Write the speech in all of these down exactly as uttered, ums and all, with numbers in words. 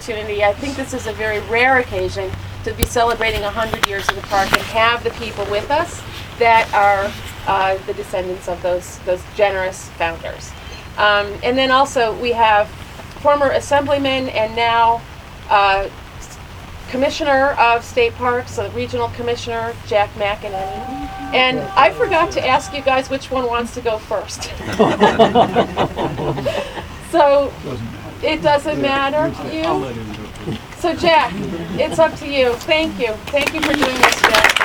opportunity. I think this is a very rare occasion to be celebrating one hundred years of the park and have the people with us that are uh, the descendants of those those generous founders. Um, and then also we have former assemblyman and now uh, Commissioner of State Parks, uh, Regional Commissioner Jack McEnany. And I forgot to ask you guys which one wants to go first. So it doesn't matter to you? So Jack, it's up to you. Thank you. Thank you for doing this, Jack.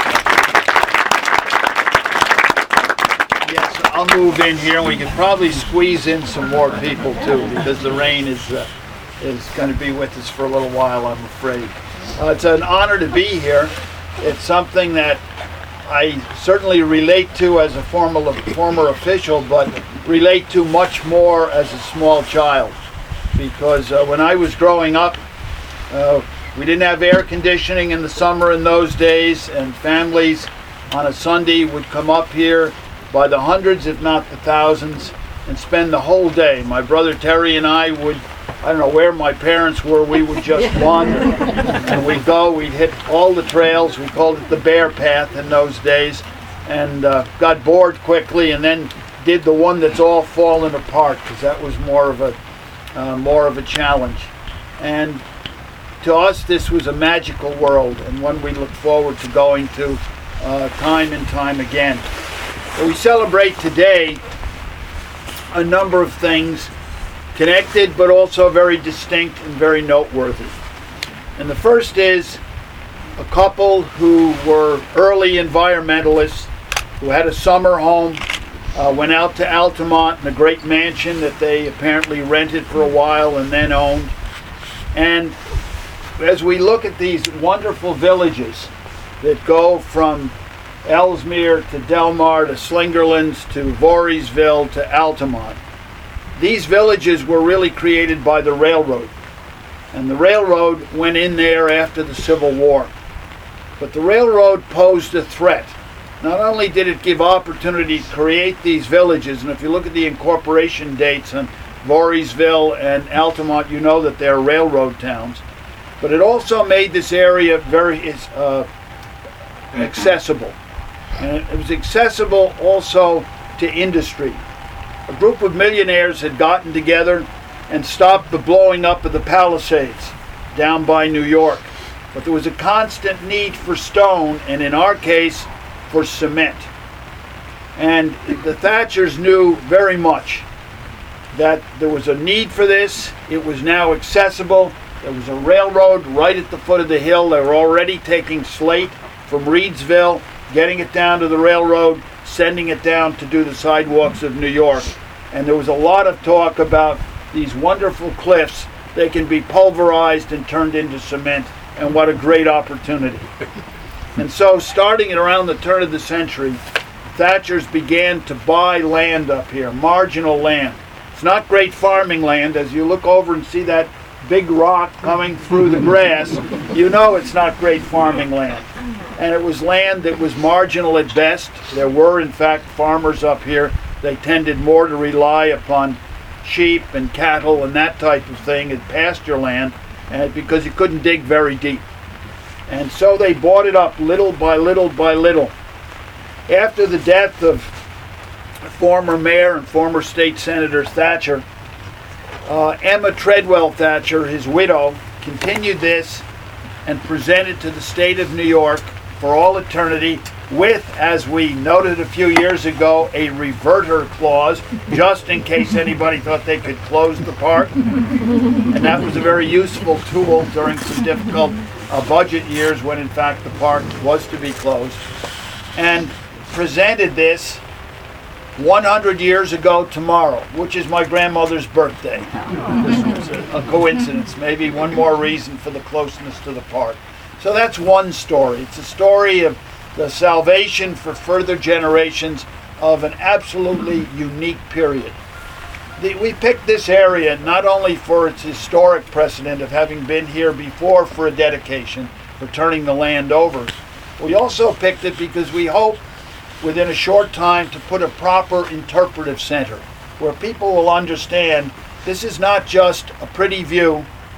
Yes, I'll move in here and we can probably squeeze in some more people too because the rain is uh, is going to be with us for a little while, I'm afraid. Uh, it's an honor to be here. It's something that I certainly relate to as a formal, former official, but relate to much more as a small child. Because uh, when I was growing up, uh, we didn't have air conditioning in the summer in those days, and families on a Sunday would come up here by the hundreds, if not the thousands, and spend the whole day. My brother Terry and I would, I don't know where my parents were, we would just wander. And we'd go, we'd hit all the trails, we called it the Bear Path in those days, and uh, got bored quickly and then did the one that's all fallen apart, because that was more of a uh, more of a challenge. And to us this was a magical world, and one we look forward to going to uh, time and time again. So we celebrate today a number of things connected but also very distinct and very noteworthy. And the first is a couple who were early environmentalists who had a summer home, uh, went out to Altamont in a great mansion that they apparently rented for a while and then owned. And as we look at these wonderful villages that go from Ellesmere to Delmar to Slingerlands to Voorheesville to Altamont, these villages were really created by the railroad. And the railroad went in there after the Civil War. But the railroad posed a threat. Not only did it give opportunity to create these villages, and if you look at the incorporation dates on Voorheesville and Altamont, you know that they're railroad towns, but it also made this area very uh, accessible. And it was accessible also to industry. A group of millionaires had gotten together and stopped the blowing up of the Palisades down by New York. But there was a constant need for stone, and in our case, for cement. And the Thatchers knew very much that there was a need for this. It was now accessible. There was a railroad right at the foot of the hill. They were already taking slate from Reedsville, getting it down to the railroad, sending it down to do the sidewalks of New York. And there was a lot of talk about these wonderful cliffs. They can be pulverized and turned into cement, and what a great opportunity. And so starting at around the turn of the century, Thatchers began to buy land up here, marginal land. It's not great farming land. As you look over and see that big rock coming through the grass, you know it's not great farming land. And it was land that was marginal at best. There were, in fact, farmers up here. They tended more to rely upon sheep and cattle and that type of thing as pasture land, and because you couldn't dig very deep. And so they bought it up little by little by little. After the death of former mayor and former state senator Thatcher, uh, Emma Treadwell Thatcher, his widow, continued this and presented to the state of New York for all eternity with, as we noted a few years ago, a reverter clause, just in case anybody thought they could close the park. And that was a very useful tool during some difficult uh, budget years when in fact the park was to be closed. And presented this one hundred years ago tomorrow, which is my grandmother's birthday. This was a, a coincidence, maybe one more reason for the closeness to the park. So that's one story. It's a story of the salvation for further generations of an absolutely unique period. The, we picked this area not only for its historic precedent of having been here before for a dedication, for turning the land over. We also picked it because we hope within a short time to put a proper interpretive center where people will understand this is not just a pretty view,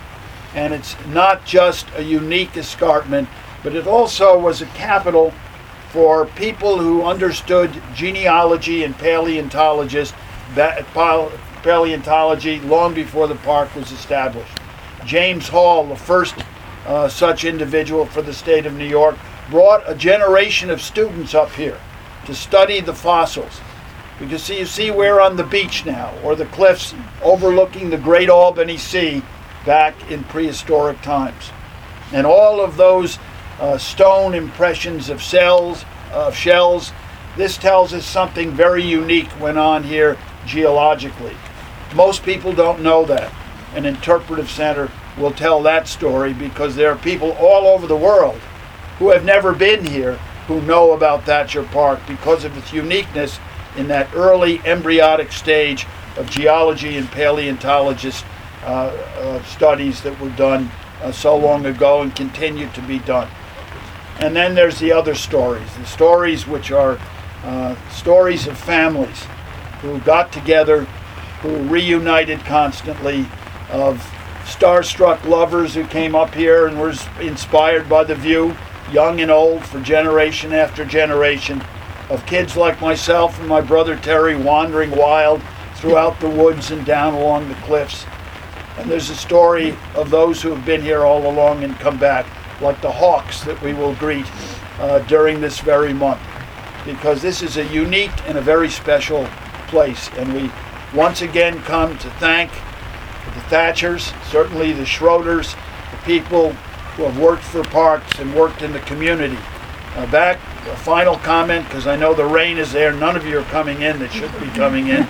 And it's not just a unique escarpment, but it also was a capital for people who understood genealogy and paleontologists, paleontology long before the park was established. James Hall, the first uh, such individual for the state of New York, brought a generation of students up here to study the fossils. Because you see we're on the beach now, or the cliffs overlooking the Great Albany Sea back in prehistoric times. And all of those uh, stone impressions of cells, of shells, this tells us something very unique went on here geologically. Most people don't know that. An interpretive center will tell that story because there are people all over the world who have never been here who know about Thacher Park because of its uniqueness in that early embryonic stage of geology and paleontologist uh, uh, studies that were done uh, so long ago and continue to be done. And then there's the other stories, the stories which are uh, stories of families who got together, who reunited constantly, of starstruck lovers who came up here and were inspired by the view, young and old, for generation after generation, of kids like myself and my brother Terry wandering wild throughout the woods and down along the cliffs. And there's a story of those who have been here all along and come back, like the hawks that we will greet uh, during this very month, because this is a unique and a very special place. And we once again come to thank the Thachers, certainly the Schroeders, the people who have worked for parks and worked in the community. Uh, back, a final comment, because I know the rain is there. None of you are coming in that should be coming in.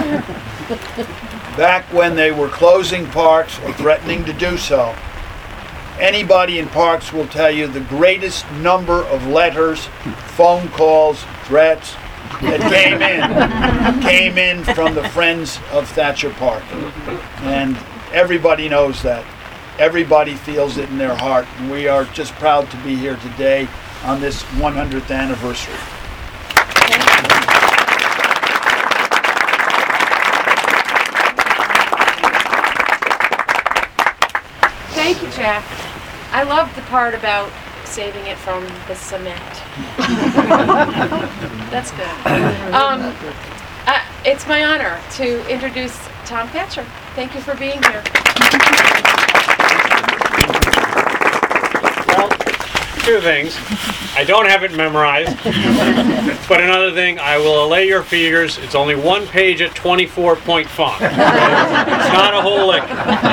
Back when they were closing parks or threatening to do so, anybody in parks will tell you the greatest number of letters, phone calls, threats that came in came in from the friends of Thacher Park. And everybody knows that. Everybody feels it in their heart. And we are just proud to be here today on this one hundredth anniversary. Thank you, Jack. I love the part about saving it from the cement. That's good. Um, uh, it's my honor to introduce Tom Thacher. Thank you for being here. Well, two things. I don't have it memorized. But another thing, I will allay your fears. It's only one page at twenty-four point font. It's not a whole lick.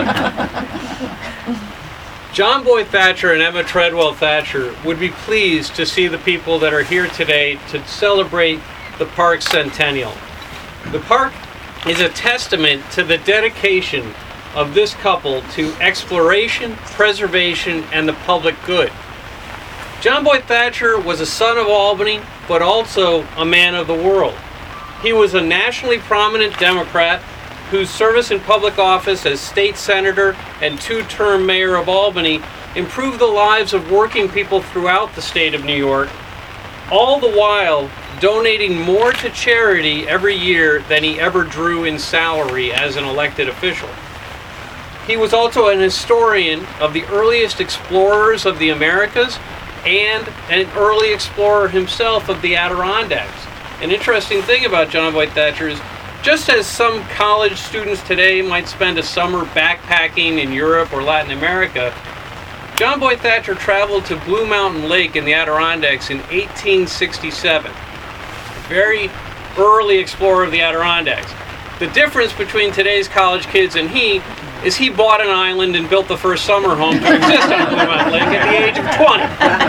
John Boy Thacher and Emma Treadwell Thacher would be pleased to see the people that are here today to celebrate the park's centennial. The park is a testament to the dedication of this couple to exploration, preservation, and the public good. John Boy Thacher was a son of Albany, but also a man of the world. He was a nationally prominent Democrat whose service in public office as state senator and two-term mayor of Albany improved the lives of working people throughout the state of New York, all the while donating more to charity every year than he ever drew in salary as an elected official. He was also an historian of the earliest explorers of the Americas and an early explorer himself of the Adirondacks. An interesting thing about John Boy Thacher is, just as some college students today might spend a summer backpacking in Europe or Latin America, John Boy Thacher traveled to Blue Mountain Lake in the Adirondacks in eighteen sixty-seven. A very early explorer of the Adirondacks. The difference between today's college kids and he is he bought an island and built the first summer home to exist on Blue Mountain Lake at the age of twenty.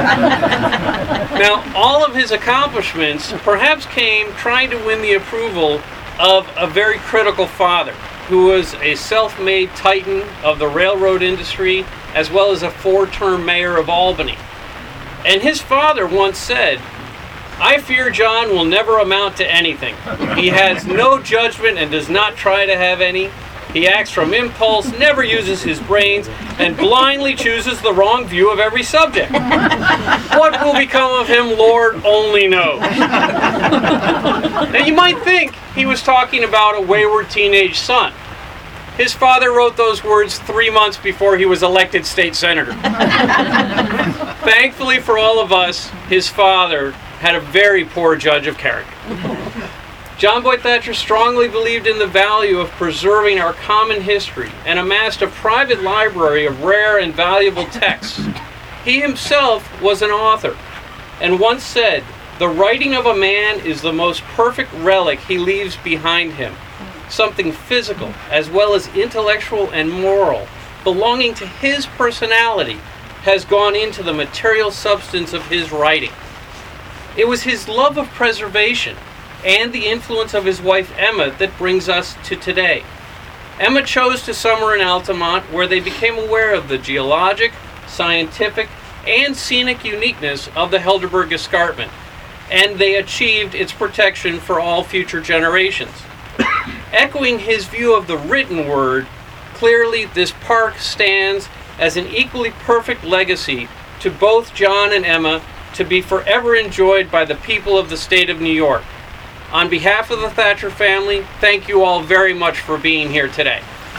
Now, all of his accomplishments perhaps came trying to win the approval of a very critical father who was a self-made titan of the railroad industry as well as a four-term mayor of Albany. And his father once said, "I fear John will never amount to anything. He has no judgment and does not try to have any. He acts from impulse, never uses his brains, and blindly chooses the wrong view of every subject. What will become of him, Lord only knows." Now you might think he was talking about a wayward teenage son, His father wrote those words three months before he was elected state senator. Thankfully for all of us, his father had a very poor judge of character. John Boyd Thatcher strongly believed in the value of preserving our common history and amassed a private library of rare and valuable texts. He himself was an author and once said, "The writing of a man is the most perfect relic he leaves behind him. Something physical as well as intellectual and moral belonging to his personality has gone into the material substance of his writing." It was his love of preservation and the influence of his wife Emma that brings us to today. Emma chose to summer in Altamont, where they became aware of the geologic, scientific, and scenic uniqueness of the Helderberg Escarpment, and they achieved its protection for all future generations. Echoing his view of the written word, clearly this park stands as an equally perfect legacy to both John and Emma to be forever enjoyed by the people of the state of New York. On behalf of the Thatcher family, thank you all very much for being here today.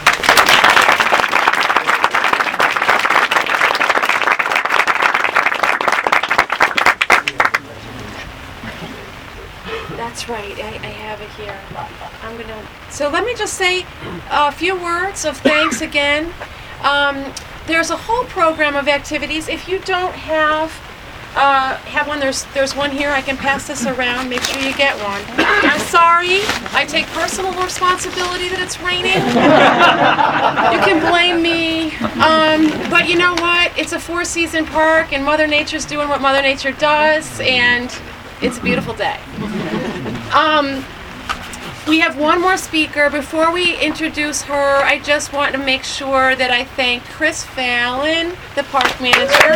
That's right, I, I have it here. I'm gonna, so let me just say a few words of thanks again. Um, there's a whole program of activities. If you don't have uh, have one, there's there's one here. I can pass this around. Make sure you get one. I'm sorry. I take personal responsibility that it's raining. You can blame me. Um, but you know what? It's a four-season park, and Mother Nature's doing what Mother Nature does, and it's a beautiful day. Um, we have one more speaker. Before we introduce her, I just want to make sure that I thank Chris Fallon, the park manager.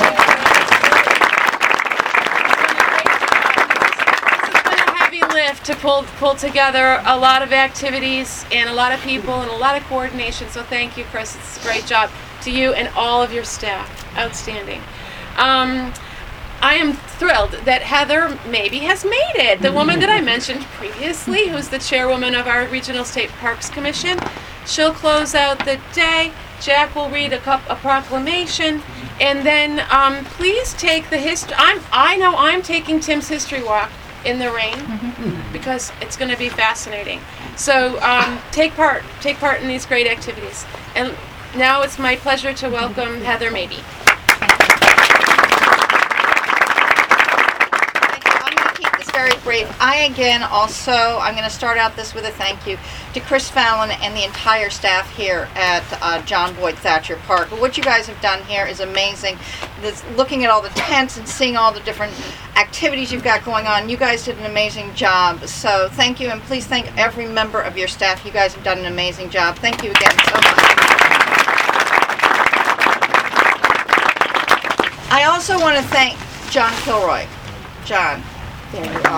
It's been a heavy lift to pull pull together a lot of activities and a lot of people and a lot of coordination. So thank you, Chris. It's a great job to you and all of your staff. Outstanding. Um, I am thrilled that Heather maybe has made it. The woman that I mentioned previously, who's the chairwoman of our Regional State Parks Commission. She'll close out the day. Jack will read a, cup, a proclamation, and then um, please take the history. I'm I know I'm taking Tim's history walk in the rain because it's going to be fascinating. So um, take part, take part in these great activities. And now it's my pleasure to welcome Heather Mabey. Very brief. I again also, I'm going to start out this with a thank you to Chris Fallon and the entire staff here at uh, John Boyd Thatcher Park. But what you guys have done here is amazing. This, looking at all the tents and seeing all the different activities you've got going on, you guys did an amazing job. So thank you, and please thank every member of your staff. You guys have done an amazing job. Thank you again so much. I also want to thank John Kilroy. John. There you are.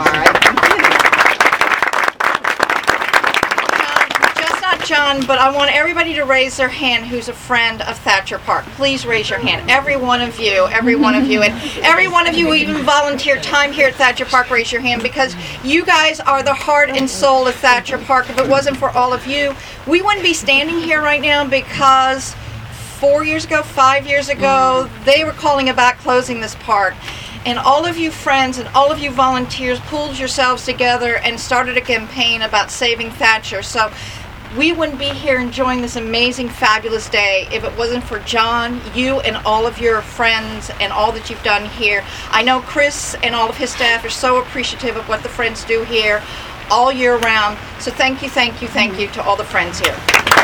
John, just not John, but I want everybody to raise their hand who's a friend of Thatcher Park. Please raise your hand. Every one of you, every one of you, and every one of you who even volunteer time here at Thatcher Park, raise your hand, because you guys are the heart and soul of Thatcher Park. If it wasn't for all of you, we wouldn't be standing here right now, because four years ago, five years ago, they were calling about closing this park. And all of you friends and all of you volunteers pulled yourselves together and started a campaign about saving Thatcher. So we wouldn't be here enjoying this amazing, fabulous day if it wasn't for John, you, and all of your friends and all that you've done here. I know Chris and all of his staff are so appreciative of what the friends do here all year round. So thank you, thank you, thank you to all the friends here.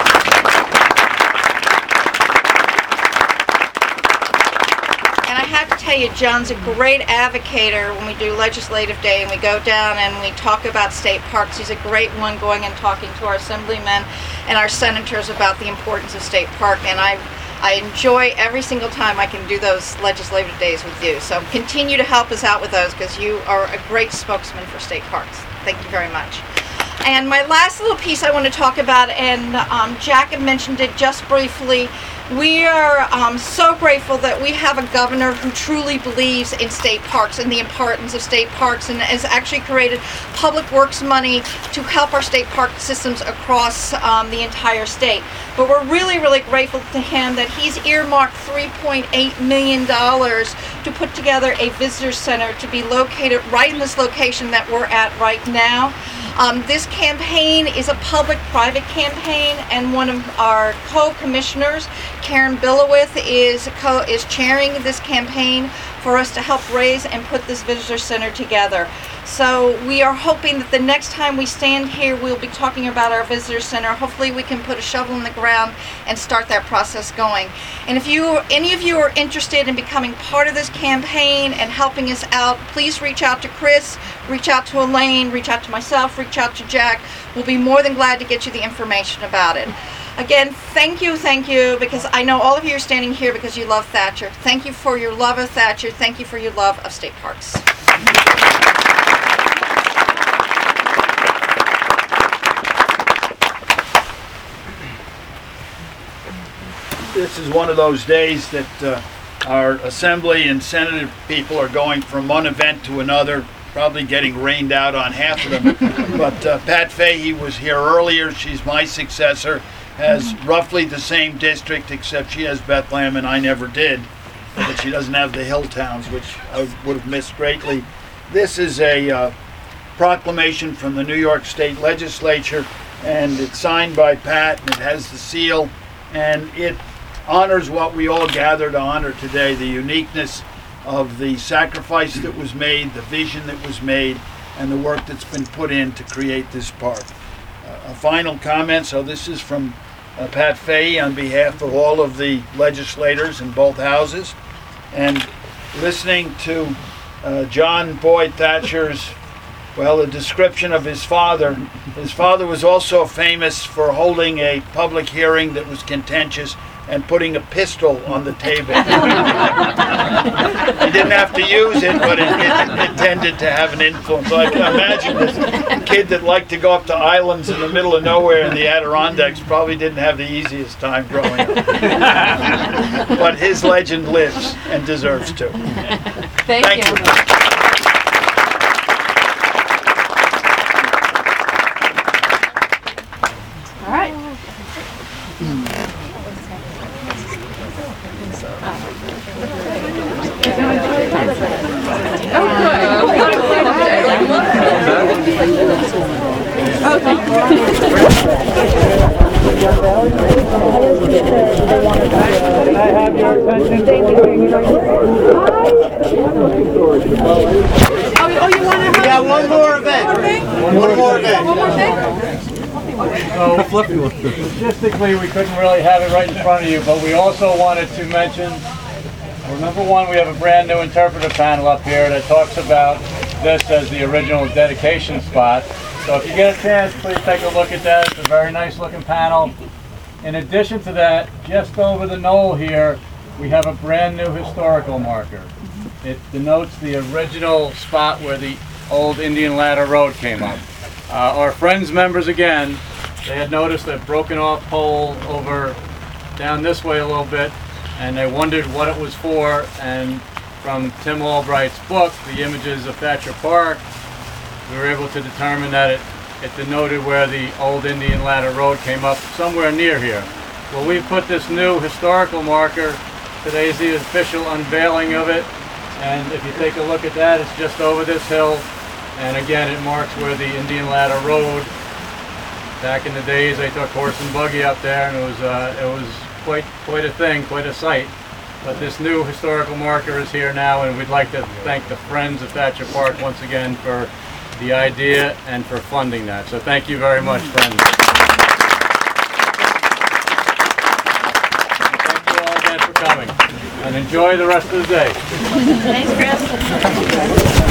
And I have to tell you, John's a great advocator when we do Legislative Day and we go down and we talk about state parks. He's a great one going and talking to our assemblymen and our senators about the importance of state park. And I, I enjoy every single time I can do those Legislative Days with you. So continue to help us out with those, because you are a great spokesman for state parks. Thank you very much. And my last little piece I want to talk about, and um, Jack had mentioned it just briefly, we are um, so grateful that we have a governor who truly believes in state parks and the importance of state parks, and has actually created public works money to help our state park systems across um, the entire state. But we're really, really grateful to him that he's earmarked three point eight million dollars to put together a visitor center to be located right in this location that we're at right now. Um, this campaign is a public-private campaign, and one of our co-commissioners, Karen Billowith, is co is chairing this campaign for us to help raise and put this visitor center together. So we are hoping that the next time we stand here, we'll be talking about our visitor center. Hopefully we can put a shovel in the ground and start that process going. And if you, any of you are interested in becoming part of this campaign and helping us out, please reach out to Chris, reach out to Elaine, reach out to myself, reach out to Jack. We'll be more than glad to get you the information about it. Again, thank you, thank you, because I know all of you are standing here because you love Thatcher. Thank you for your love of Thatcher. Thank you for your love of state parks. This is one of those days that uh, our Assembly and Senate people are going from one event to another, probably getting rained out on half of them. But uh, Pat Fahey was here earlier. She's my successor, has roughly the same district, except she has Bethlehem and I never did. But she doesn't have the hill towns, which I would have missed greatly. This is a uh, proclamation from the New York State Legislature, and it's signed by Pat, and it has the seal, and it honors what we all gather to honor today, the uniqueness of the sacrifice that was made, the vision that was made, and the work that's been put in to create this park. Uh, a final comment, so this is from uh, Pat Fahey on behalf of all of the legislators in both houses, and listening to uh, John Boyd Thatcher's, well, a description of his father. His father was also famous for holding a public hearing that was contentious and putting a pistol on the table. He didn't have to use it, but it, it, it tended to have an influence. So I can imagine this kid that liked to go up to islands in the middle of nowhere in the Adirondacks probably didn't have the easiest time growing up. But his legend lives and deserves to. Thank, Thank you. you. All right. We got one more event. One more event. So, logistically, we couldn't really have it right in front of you, but we also wanted to mention, well, number one, we have a brand new interpretive panel up here that talks about this as the original dedication spot. So if you get a chance, please take a look at that. It's a very nice looking panel. In addition to that, just over the knoll here, we have a brand new historical marker. It denotes the original spot where the old Indian Ladder Road came up. Uh, our Friends members, again, they had noticed a broken off pole over down this way a little bit, and they wondered what it was for, and from Tim Albright's book, The Images of Thatcher Park, we were able to determine that it, it denoted where the old Indian Ladder Road came up somewhere near here. Well, we put this new historical marker. Today's the official unveiling of it, and if you take a look at that, it's just over this hill, and again, it marks where the Indian Ladder Road. Back in the days, they took horse and buggy up there, and it was uh, it was quite quite a thing, quite a sight. But this new historical marker is here now, and we'd like to thank the Friends of Thatcher Park once again for the idea and for funding that. So thank you very much, friends. And thank you all again for coming, and enjoy the rest of the day. Thanks, Chris.